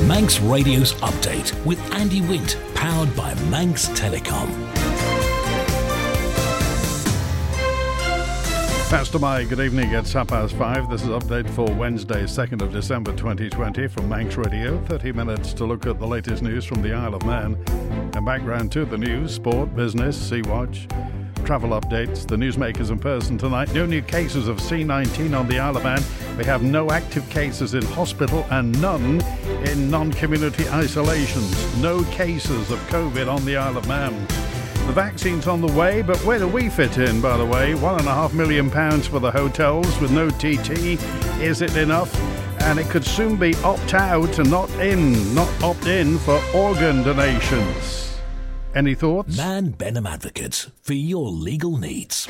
Manx Radio's Update with Andy Wint, powered by Manx Telecom. Pastor Mike, good evening. It's 5:30. This is Update for Wednesday, 2nd of December 2020 from Manx Radio. 30 minutes to look at the latest news from the Isle of Man. And background to the news, sport, business, Sea Watch, travel updates, the newsmakers in person tonight. No new cases of C19 on the Isle of Man. We have no active cases in hospital and none in non-community isolations. No cases of COVID on the Isle of Man. The vaccine's on the way, but where do we fit in, by the way? £1.5 million for the hotels with no TT. Is it enough? And it could soon be opt-out and not opt-in for organ donations. Any thoughts? Man Benham Advocates, for your legal needs.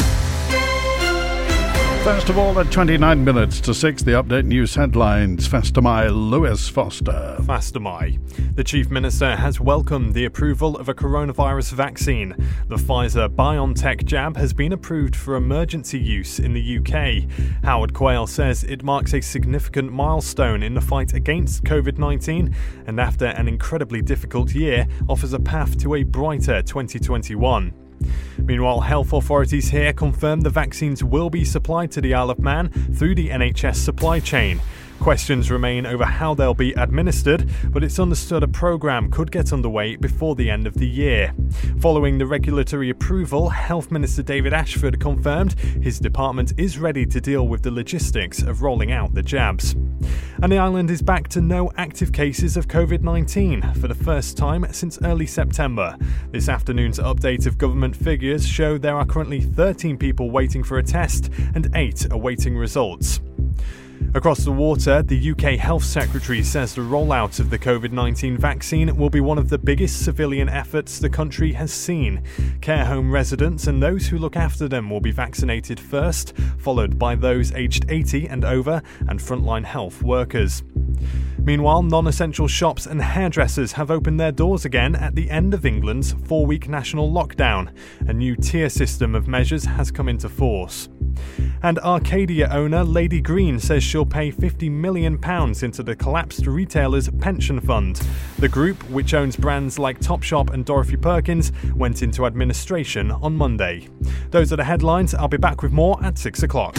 First of all, at 29 minutes to 6, the Update News headlines. Fastamai Lewis Foster. Fastamai. The Chief Minister has welcomed the approval of a coronavirus vaccine. The Pfizer-BioNTech jab has been approved for emergency use in the UK. Howard Quayle says it marks a significant milestone in the fight against COVID-19 and after an incredibly difficult year, offers a path to a brighter 2021. Meanwhile, health authorities here confirm the vaccines will be supplied to the Isle of Man through the NHS supply chain. Questions remain over how they'll be administered, but it's understood a programme could get underway before the end of the year. Following the regulatory approval, Health Minister David Ashford confirmed his department is ready to deal with the logistics of rolling out the jabs. And the island is back to no active cases of COVID-19 for the first time since early September. This afternoon's update of government figures show there are currently 13 people waiting for a test and 8 awaiting results. Across the water, the UK Health Secretary says the rollout of the COVID-19 vaccine will be one of the biggest civilian efforts the country has seen. Care home residents and those who look after them will be vaccinated first, followed by those aged 80 and over and frontline health workers. Meanwhile, non-essential shops and hairdressers have opened their doors again at the end of England's 4-week national lockdown. A new tier system of measures has come into force. And Arcadia owner Lady Green says she'll pay £50 million into the collapsed retailer's pension fund. The group, which owns brands like Topshop and Dorothy Perkins, went into administration on Monday. Those are the headlines. I'll be back with more at 6 o'clock.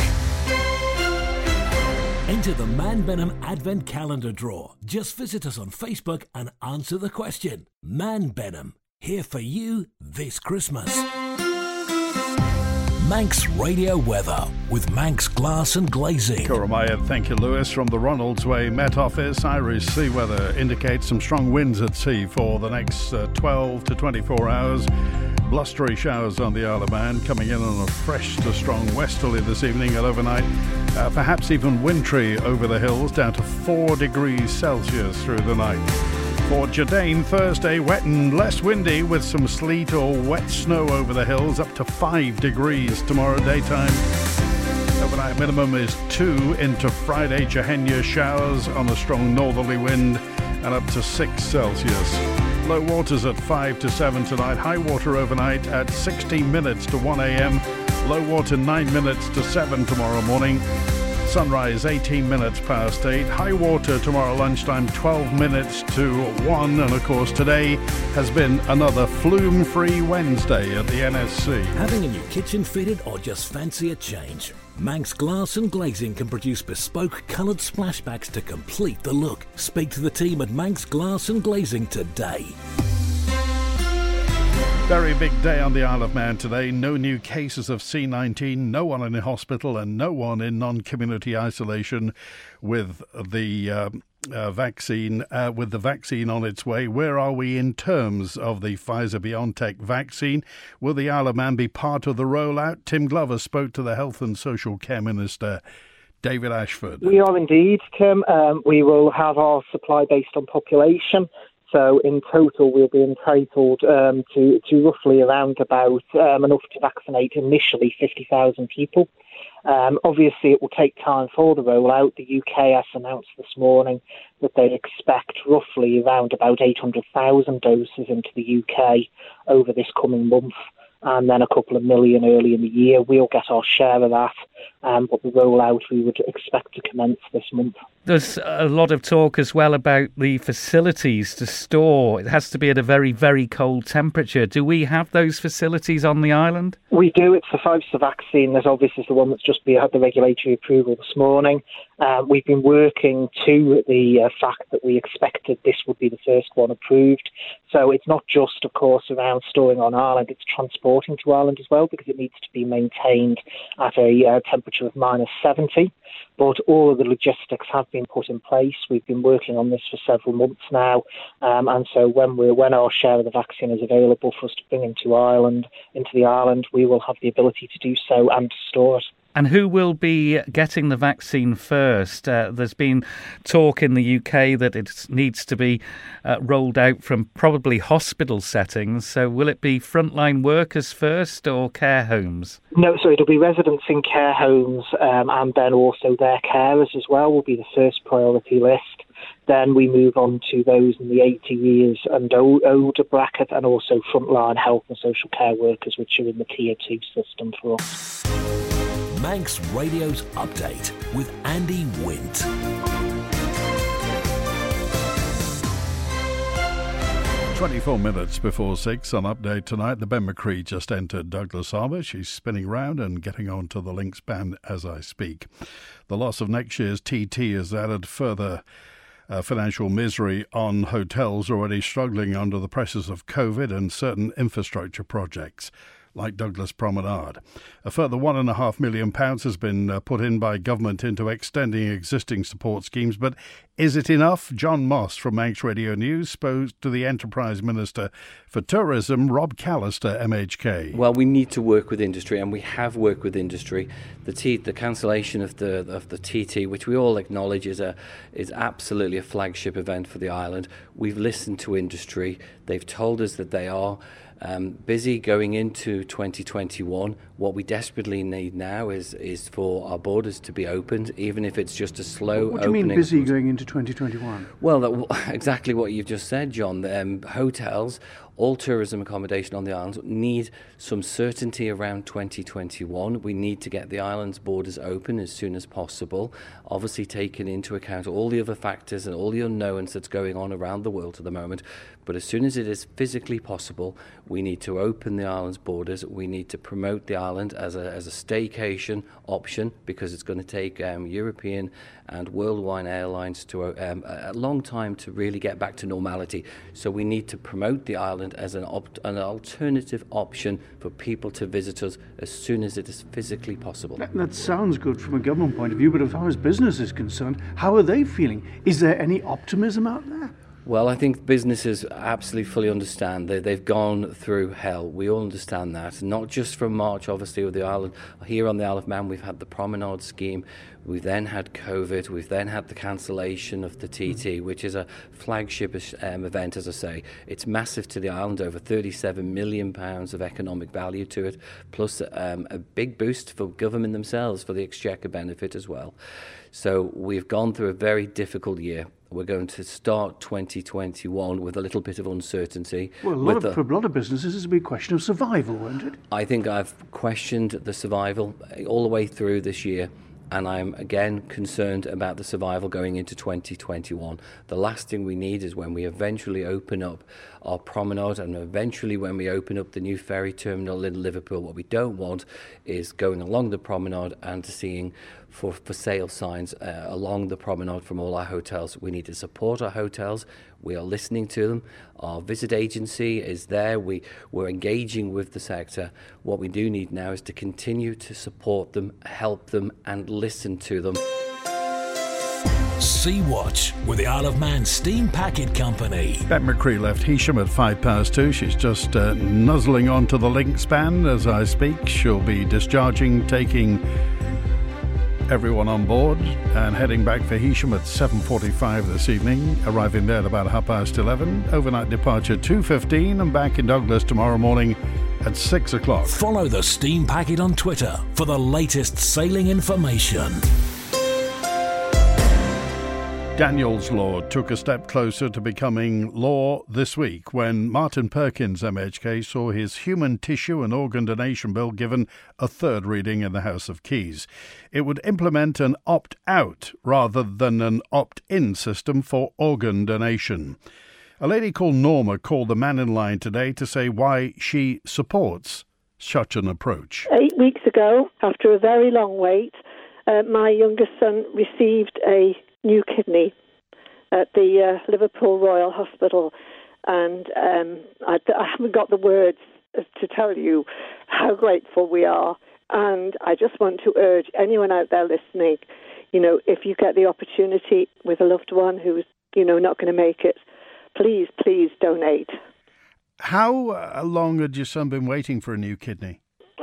Enter the Man Benham Advent Calendar Draw. Just visit us on Facebook and answer the question. Man Benham, here for you this Christmas. Manx Radio Weather with Manx Glass and Glazing. Coromaya, thank you, Lewis. From the Ronalds Way Met Office, Irish sea weather indicates some strong winds at sea for the next 12 to 24 hours. Blustery showers on the Isle of Man, coming in on a fresh to strong westerly this evening and overnight. Perhaps even wintry over the hills, down to 4 degrees Celsius through the night. For Jardine, Thursday, wet and less windy with some sleet or wet snow over the hills, up to 5 degrees tomorrow daytime. Overnight minimum is 2 into Friday. Jehenya showers on a strong northerly wind and up to 6 Celsius. Low waters at 5 to 7 tonight. High water overnight at 16 minutes to 1 a.m. Low water 9 minutes to 7 tomorrow morning. Sunrise 18 minutes past 8. High water tomorrow lunchtime 12 minutes to 1. And of course today has been another flume-free Wednesday at the NSC. Having a new kitchen fitted or just fancy a change? Manx Glass and Glazing can produce bespoke coloured splashbacks to complete the look. Speak to the team at Manx Glass and Glazing today. Very big day on the Isle of Man today. No new cases of C19, no one in hospital and no one in non-community isolation with the vaccine on its way. Where are we in terms of the Pfizer-BioNTech vaccine? Will the Isle of Man be part of the rollout? Tim Glover spoke to the Health and Social Care Minister, David Ashford. We are indeed, Tim. We will have our supply based on population. So in total, we'll be entitled to roughly around about enough to vaccinate initially 50,000 people. Obviously, it will take time for the rollout. The UK has announced this morning that they expect roughly around about 800,000 doses into the UK over this coming month. and then a couple of million early in the year. We'll get our share of that, but the rollout we would expect to commence this month. There's a lot of talk as well about the facilities to store. It has to be at a very, very cold temperature. Do we have those facilities on the island? We do. It's the Pfizer vaccine. There's obviously the one that's just had the regulatory approval this morning. We've been working to the fact that we expected this would be the first one approved. So it's not just, of course, around storing on Ireland, it's transporting to Ireland as well, because it needs to be maintained at a temperature of -70. But all of the logistics have been put in place. We've been working on this for several months now. And so when our share of the vaccine is available for us to bring into the island, we will have the ability to do so and to store it. And who will be getting the vaccine first? There's been talk in the UK that it needs to be rolled out from probably hospital settings. So will it be frontline workers first or care homes? No, so it'll be residents in care homes and then also their carers as well will be the first priority list. Then we move on to those in the 80 years and older bracket, and also frontline health and social care workers, which are in the Tier 2 system for us. Manx Radio's Update with Andy Wint. 24 minutes before 6 on Update tonight. The Ben McCree just entered Douglas Harbour. She's spinning round and getting on to the links band as I speak. The loss of next year's TT has added further financial misery on hotels already struggling under the pressures of COVID and certain infrastructure projects like Douglas Promenade. A further £1.5 million has been put in by government into extending existing support schemes, but is it enough? John Moss from Manx Radio News spoke to the Enterprise Minister for Tourism, Rob Callister, MHK. Well, we need to work with industry, and we have worked with industry. The cancellation of the TT, which we all acknowledge is absolutely a flagship event for the island. We've listened to industry. They've told us that they are busy going into 2021. What we desperately need now is for our borders to be opened, even if it's just a slow opening. What do you mean busy going into 2021? Well, exactly what you've just said, John. Hotels, all tourism accommodation on the islands need some certainty around 2021. We need to get the island's borders open as soon as possible, obviously taking into account all the other factors and all the unknowns that's going on around the world at the moment. But as soon as it is physically possible, we need to open the island's borders. We need to promote the island as a staycation option, because it's going to take European and worldwide airlines to a long time to really get back to normality. So we need to promote the island as an alternative option for people to visit us as soon as it is physically possible. That sounds good from a government point of view, but as far as business is concerned, how are they feeling? Is there any optimism out there? Well, I think businesses absolutely fully understand that they've gone through hell. We all understand that. Not just from March, obviously, with the island. Here on the Isle of Man, we've had the Promenade scheme. We've then had COVID. We've then had the cancellation of the TT, which is a flagship event, as I say. It's massive to the island, over £37 million of economic value to it, plus a big boost for government themselves for the Exchequer benefit as well. So we've gone through a very difficult year. We're going to start 2021 with a little bit of uncertainty. Well, for a lot of businesses, it's a big question of survival, won't it? I think I've questioned the survival all the way through this year, and I'm again concerned about the survival going into 2021. The last thing we need is when we eventually open up our promenade and eventually when we open up the new ferry terminal in Liverpool. What we don't want is going along the promenade and seeing for sale signs along the promenade from all our hotels. We need to support our hotels. We are listening to them. Our visit agency is there. We're engaging with the sector. What we do need now is to continue to support them, help them and listen to them. Sea Watch with the Isle of Man Steam Packet Company. Bet McCree left Heysham at 2:05. She's just nuzzling onto the link span as I speak. She'll be discharging, taking everyone on board and heading back for Heysham at 7:45 this evening, arriving there at about 11:30. Overnight departure 2:15 and back in Douglas tomorrow morning at 6 o'clock. Follow the Steam Packet on Twitter for the latest sailing information. Daniels Law took a step closer to becoming law this week when Martin Perkins MHK saw his human tissue and organ donation bill given a third reading in the House of Keys. It would implement an opt-out rather than an opt-in system for organ donation. A lady called Norma called the man in line today to say why she supports such an approach. 8 weeks ago, after a very long wait, my youngest son received a new kidney at the Liverpool Royal Hospital, and I haven't got the words to tell you how grateful we are. And I just want to urge anyone out there listening, if you get the opportunity with a loved one who's, not going to make it, please donate. How long had your son been waiting for a new kidney?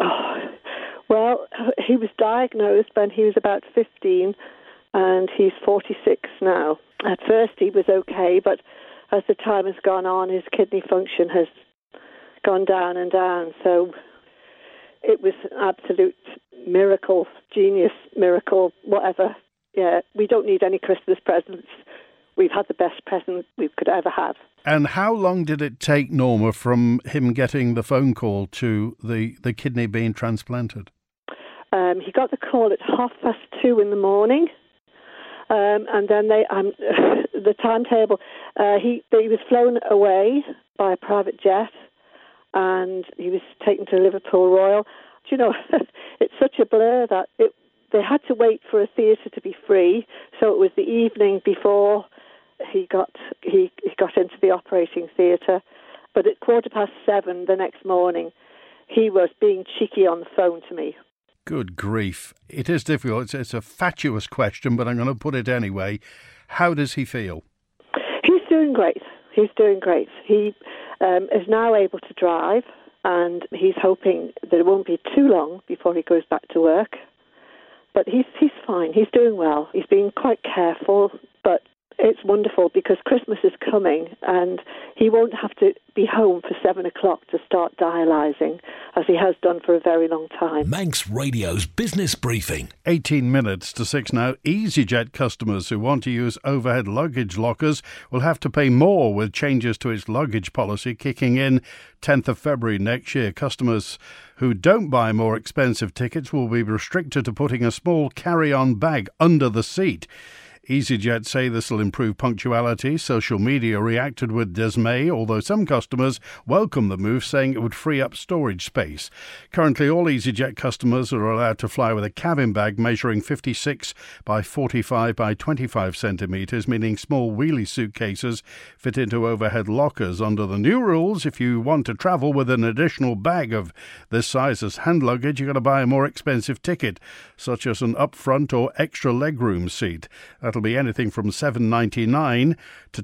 Well, he was diagnosed when he was about 15, and he's 46 now. At first he was okay, but as the time has gone on, his kidney function has gone down and down. So it was an absolute miracle, genius miracle, whatever. Yeah, we don't need any Christmas presents. We've had the best present we could ever have. And how long did it take, Norma, from him getting the phone call to the kidney being transplanted? He got the call at 2:30 in the morning, and then the timetable. He was flown away by a private jet, and he was taken to Liverpool Royal. It's such a blur that they had to wait for a theatre to be free, so it was the evening before he got into the operating theatre. But at 7:15 the next morning, he was being cheeky on the phone to me. Good grief. It is difficult. It's a fatuous question, but I'm going to put it anyway. How does he feel? He's doing great. He is now able to drive, and he's hoping that it won't be too long before he goes back to work. But he's fine. He's doing well. He's being quite careful, but it's wonderful because Christmas is coming and he won't have to be home for 7 o'clock to start dialysing, as he has done for a very long time. Manx Radio's Business Briefing. 18 minutes to 6 now. EasyJet customers who want to use overhead luggage lockers will have to pay more with changes to its luggage policy kicking in 10th of February next year. Customers who don't buy more expensive tickets will be restricted to putting a small carry-on bag under the seat. EasyJet say this will improve punctuality. Social media reacted with dismay, although some customers welcome the move, saying it would free up storage space. Currently, all EasyJet customers are allowed to fly with a cabin bag measuring 56 by 45 by 25 centimetres, meaning small wheelie suitcases fit into overhead lockers. Under the new rules, if you want to travel with an additional bag of this size as hand luggage, you've got to buy a more expensive ticket, such as an upfront or extra legroom seat. That'll be anything from $7.99 to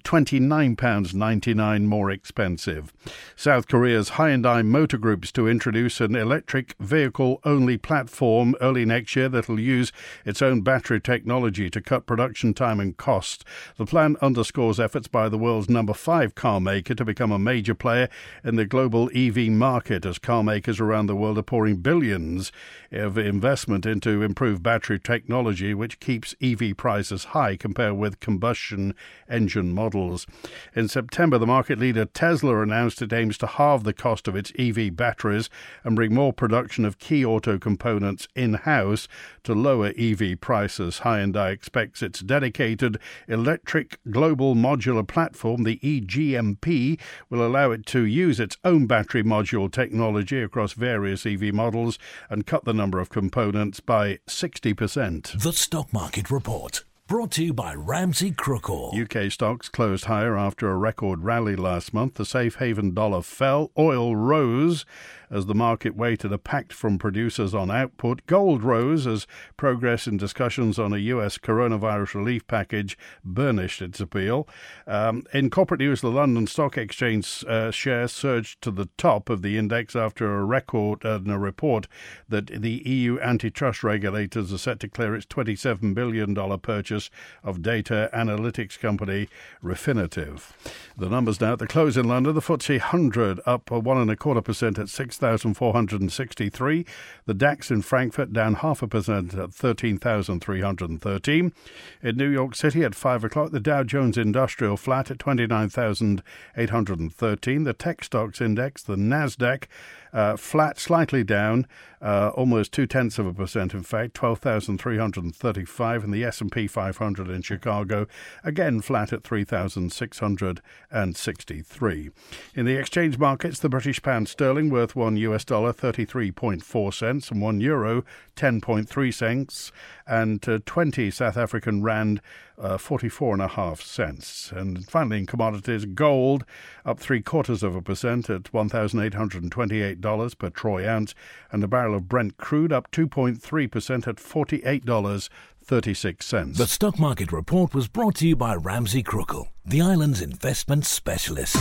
£29.99 more expensive. South Korea's Hyundai Motor Group's to introduce an electric vehicle-only platform early next year that'll use its own battery technology to cut production time and cost. The plan underscores efforts by the world's number 5 car maker to become a major player in the global EV market, as car makers around the world are pouring billions of investment into improved battery technology, which keeps EV prices high compared with combustion engine models. In September, the market leader Tesla announced it aims to halve the cost of its EV batteries and bring more production of key auto components in-house to lower EV prices. Hyundai expects its dedicated electric global modular platform, the eGMP, will allow it to use its own battery module technology across various EV models and cut the number of components by 60%. The Stock Market Report. Brought to you by Ramsey Crookall. UK stocks closed higher after a record rally last month. The safe haven dollar fell. Oil rose as the market waited a pact from producers on output. Gold rose as progress in discussions on a US coronavirus relief package burnished its appeal. In corporate news, the London Stock Exchange share surged to the top of the index after a record and a report that the EU antitrust regulators are set to clear its $27 billion purchase of data analytics company Refinitiv. The numbers now at the close in London. The FTSE 100 up 1.25% at 6,463. The DAX in Frankfurt down 0.5% at 13,313. In New York City at 5 o'clock, the Dow Jones Industrial flat at 29,813. The tech stocks index, the Nasdaq, flat, slightly down, almost 0.2%, in fact, 12,335, and the S&P 500 in Chicago, again flat at 3,663. In the exchange markets, the British pound sterling worth $1 33.4 cents, and €1 10.3 cents, and 20 South African rand 44.5 cents. And finally, in commodities, gold up 0.75% at $1,828 per troy ounce, and a barrel of Brent crude up 2.3% at $48.36. The Stock Market Report was brought to you by Ramsey Crookall, the island's investment specialist.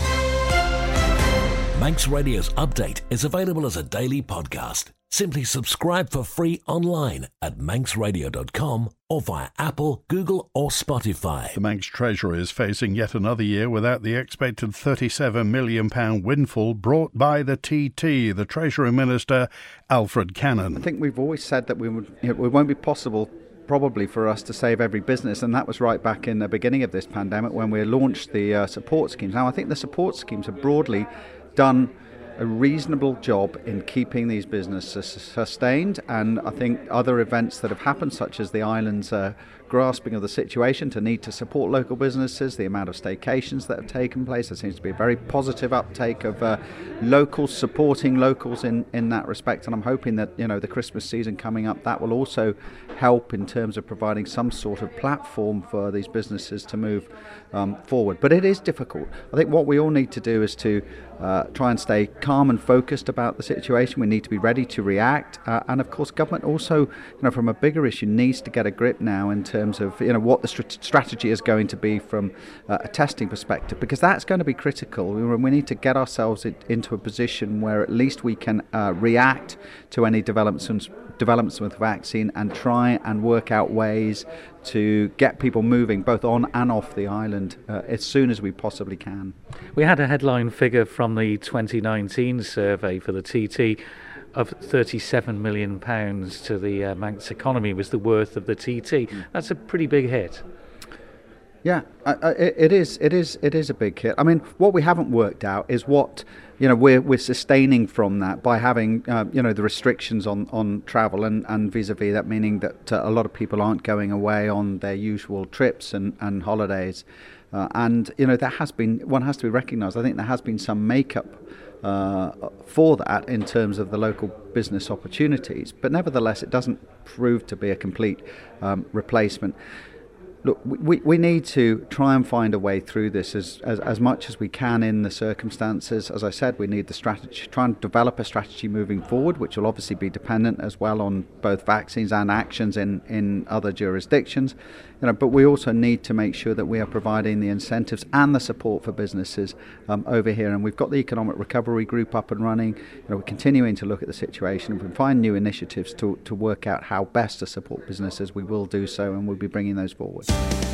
Manx Radio's update is available as a daily podcast. Simply subscribe for free online at manxradio.com or via Apple, Google or Spotify. The Manx Treasury is facing yet another year without the expected £37 million windfall brought by the TT, the Treasury Minister, Alfred Cannon. I think we've always said that it won't be possible probably for us to save every business, and that was right back in the beginning of this pandemic when we launched the support schemes. Now, I think the support schemes have broadly done a reasonable job in keeping these businesses sustained, and I think other events that have happened, such as the island's grasping of the situation to need to support local businesses, the amount of staycations that have taken place, there seems to be a very positive uptake of locals supporting locals in that respect, and I'm hoping that, you know, the Christmas season coming up, that will also help in terms of providing some sort of platform for these businesses to move forward. But it is difficult. I think what we all need to do is to try and stay calm and focused about the situation. We need to be ready to react, and of course government also, you know, from a bigger issue, needs to get a grip now in terms of, you know, what the strategy is going to be from a testing perspective, because that's going to be critical. We need to get ourselves into a position where at least we can react to any developments with vaccine and try and work out ways to get people moving both on and off the island as soon as we possibly can. We had a headline figure from the 2019 survey for the TT of £37 million to the Manx economy was the worth of the TT. That's a pretty big hit. Yeah, it is a big hit. I mean, what we haven't worked out is what, you know, we're sustaining from that by having, you know, the restrictions on travel and vis-a-vis that, meaning that a lot of people aren't going away on their usual trips and holidays. And, you know, one has to be recognised, I think there has been some makeup for that in terms of the local business opportunities. But nevertheless, it doesn't prove to be a complete replacement. Look, we need to try and find a way through this as much as we can in the circumstances. As I said, we need the strategy, try and develop a strategy moving forward, which will obviously be dependent as well on both vaccines and actions in other jurisdictions. You know, but we also need to make sure that we are providing the incentives and the support for businesses over here. And we've got the Economic Recovery Group up and running. You know, we're continuing to look at the situation. If we find new initiatives to work out how best to support businesses, we will do so, and we'll be bringing those forward.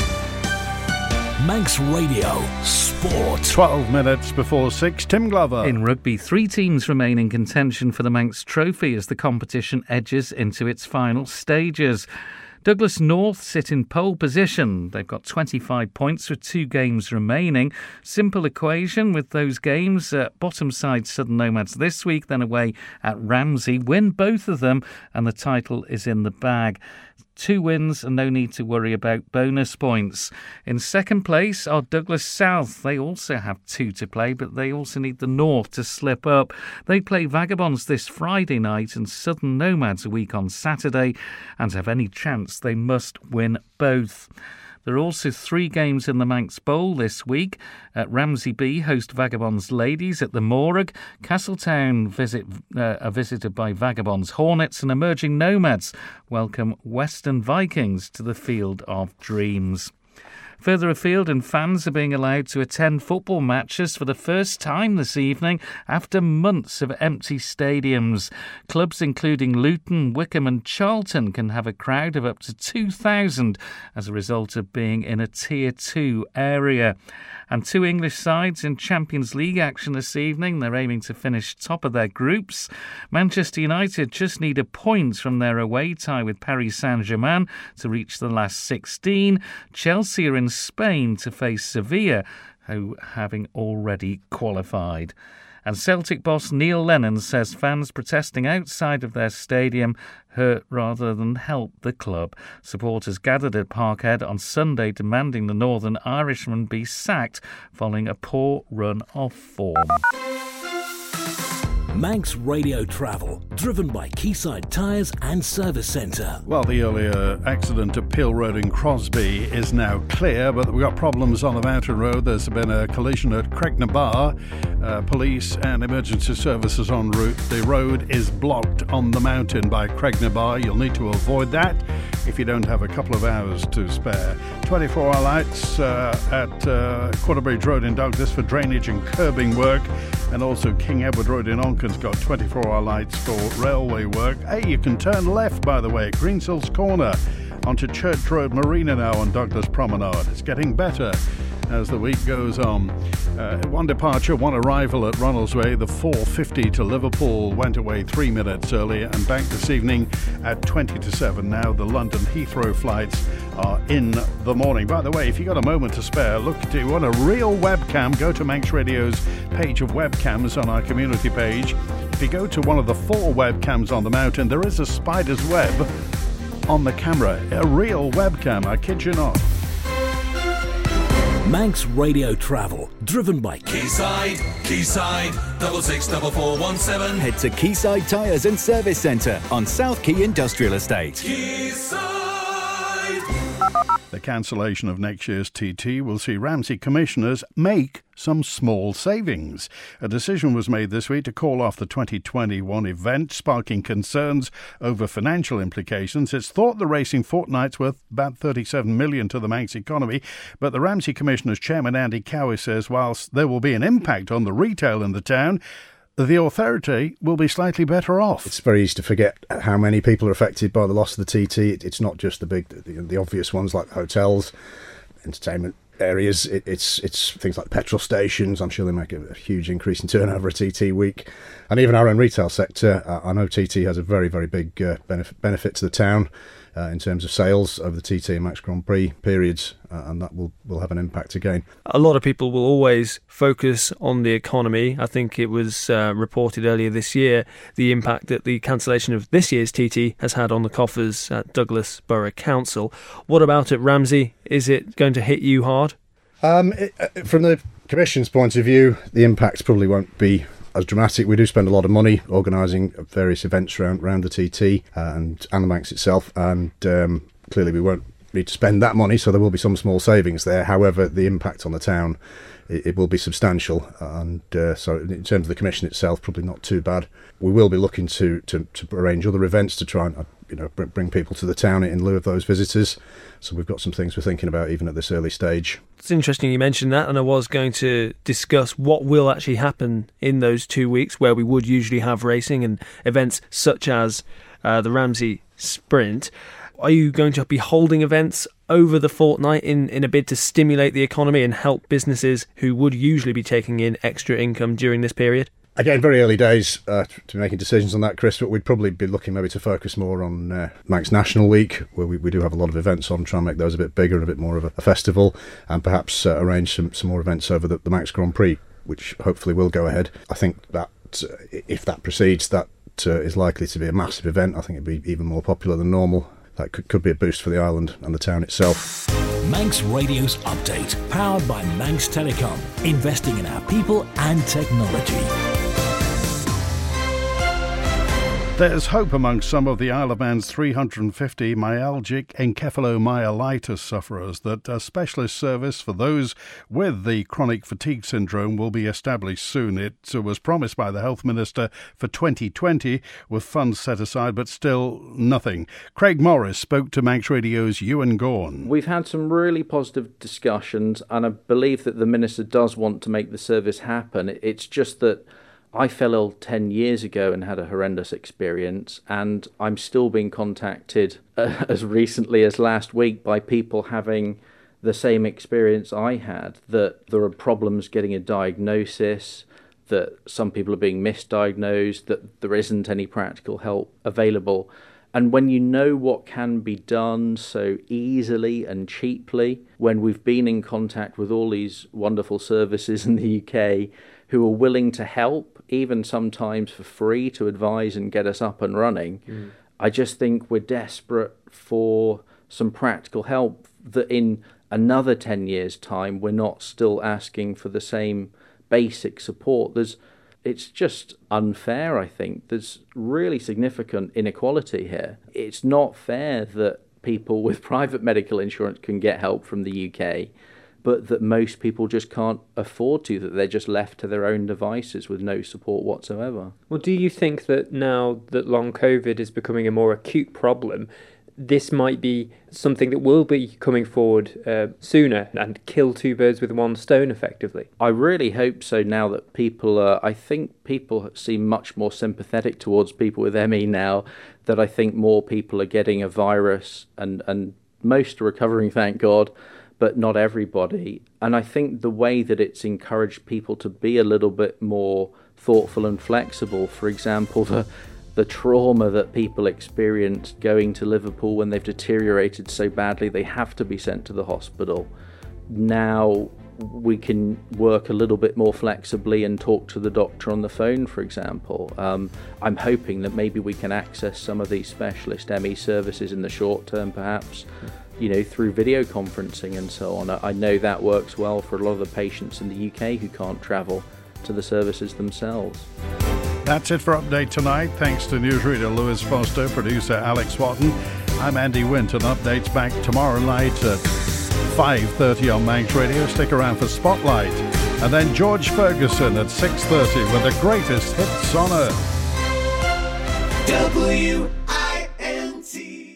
Manx Radio Sport. 12 minutes before 6, Tim Glover. In rugby, 3 teams remain in contention for the Manx Trophy as the competition edges into its final stages. Douglas North sit in pole position. They've got 25 points with 2 games remaining. Simple equation with those games. Bottom side Southern Nomads this week, then away at Ramsey. Win both of them and the title is in the bag. 2 wins and no need to worry about bonus points. In second place are Douglas South. They also have 2 to play, but they also need the North to slip up. They play Vagabonds this Friday night and Southern Nomads a week on Saturday, and to have any chance they must win both. There are also 3 games in the Manx Bowl this week. Ramsey B host Vagabonds Ladies at the Morag. Castletown are visited by Vagabonds Hornets, and Emerging Nomads welcome Western Vikings to the Field of Dreams. Further afield, and fans are being allowed to attend football matches for the first time this evening after months of empty stadiums. Clubs including Luton, Wickham and Charlton can have a crowd of up to 2,000 as a result of being in a Tier 2 area. And 2 English sides in Champions League action this evening. They're aiming to finish top of their groups. Manchester United just need a point from their away tie with Paris Saint-Germain to reach the last 16. Chelsea are in Spain to face Sevilla, who having already qualified. And Celtic boss Neil Lennon says fans protesting outside of their stadium hurt rather than help the club. Supporters gathered at Parkhead on Sunday demanding the Northern Irishman be sacked following a poor run of form. Manx Radio Travel, driven by Quayside Tyres and Service Centre. Well, the earlier accident at Peel Road in Crosby is now clear, but we've got problems on the Mountain Road. There's been a collision at Craignabar. Police and emergency services en route. The road is blocked on the mountain by Craignabar. You'll need to avoid that if you don't have a couple of hours to spare. 24-hour lights at Quarterbridge Road in Douglas for drainage and curbing work, and also King Edward Road in Onken's got 24-hour lights for railway work. Hey, you can turn left, by the way, at Greensills Corner onto Church Road Marina now on Douglas Promenade. It's getting better as the week goes on. One departure, one arrival at Ronaldsway. The 4:50 to Liverpool went away 3 minutes earlier and back this evening at 20 to 7. Now the London Heathrow flights are in the morning. By the way, if you've got a moment to spare, look, do you want a real webcam? Go to Manx Radio's page of webcams on our community page. If you go to one of the 4 webcams on the mountain, there is a spider's web on the camera. A real webcam, I kid you not. Manx Radio Travel, driven by Quayside, 664417. Head to Quayside Tyres and Service Centre on South Quay Industrial Estate. Quayside. The cancellation of next year's TT will see Ramsey commissioners make some small savings. A decision was made this week to call off the 2021 event, sparking concerns over financial implications. It's thought the racing fortnight's worth about $37 million to the Manx economy, but the Ramsey Commissioners Chairman Andy Cowie says whilst there will be an impact on the retail in the town, the authority will be slightly better off. It's very easy to forget how many people are affected by the loss of the TT. It's not just the obvious ones like hotels, entertainment areas. It's things like petrol stations. I'm sure they make a huge increase in turnover a TT week. And even our own retail sector. I know TT has a very, very big benefit to the town in terms of sales over the TT and Manx Grand Prix periods, and that will have an impact again. A lot of people will always focus on the economy. I think it was reported earlier this year the impact that the cancellation of this year's TT has had on the coffers at Douglas Borough Council. What about at Ramsey? Is it going to hit you hard? From the Commission's point of view, the impacts probably won't be as dramatic. We do spend a lot of money organising various events around the TT and the Manx itself, and clearly we won't need to spend that money, so there will be some small savings there. However, the impact on the town, it will be substantial, and so in terms of the Commission itself, probably not too bad. We will be looking to arrange other events to try and bring people to the town in lieu of those visitors. So we've got some things we're thinking about even at this early stage. It's interesting you mentioned that, and I was going to discuss what will actually happen in those 2 weeks where we would usually have racing and events such as the Ramsey Sprint. Are you going to be holding events over the fortnight in a bid to stimulate the economy and help businesses who would usually be taking in extra income during this period? Again, very early days to be making decisions on that, Chris, but we'd probably be looking maybe to focus more on Manx National Week, where we do have a lot of events on, try and make those a bit bigger and a bit more of a festival, and perhaps arrange some more events over the Manx Grand Prix, which hopefully will go ahead. I think that if that proceeds, that is likely to be a massive event. I think it'd be even more popular than normal. That could be a boost for the island and the town itself. Manx Radio's update, powered by Manx Telecom, investing in our people and technology. There's hope among some of the Isle of Man's 350 myalgic encephalomyelitis sufferers that a specialist service for those with the chronic fatigue syndrome will be established soon. It was promised by the Health Minister for 2020 with funds set aside, but still nothing. Craig Morris spoke to Manx Radio's Ewan Gorn. We've had some really positive discussions, and I believe that the Minister does want to make the service happen. It's just that I fell ill 10 years ago and had a horrendous experience, and I'm still being contacted as recently as last week by people having the same experience I had, that there are problems getting a diagnosis, that some people are being misdiagnosed, that there isn't any practical help available. And when you know what can be done so easily and cheaply, when we've been in contact with all these wonderful services in the UK who are willing to help, even sometimes for free, to advise and get us up and running, I just think we're desperate for some practical help, that in another 10 years' time we're not still asking for the same basic support. It's just unfair, I think. There's really significant inequality here. It's not fair that people with private medical insurance can get help from the UK, but that most people just can't afford to, that they're just left to their own devices with no support whatsoever. Well, do you think that now that long COVID is becoming a more acute problem, this might be something that will be coming forward sooner and kill two birds with one stone, effectively? I really hope so, now that I think people seem much more sympathetic towards people with ME now, that I think more people are getting a virus, and most are recovering, thank God, but not everybody. And I think the way that it's encouraged people to be a little bit more thoughtful and flexible, for example, the trauma that people experience going to Liverpool when they've deteriorated so badly they have to be sent to the hospital. Now we can work a little bit more flexibly and talk to the doctor on the phone, for example. I'm hoping that maybe we can access some of these specialist ME services in the short term, perhaps, through video conferencing and so on. I know that works well for a lot of the patients in the UK who can't travel to the services themselves. That's it for Update Tonight. Thanks to newsreader Lewis Foster, producer Alex Watton. I'm Andy Winton. Update's back tomorrow night at 5:30 on Manx Radio. Stick around for Spotlight. And then George Ferguson at 6:30 with the greatest hits on earth.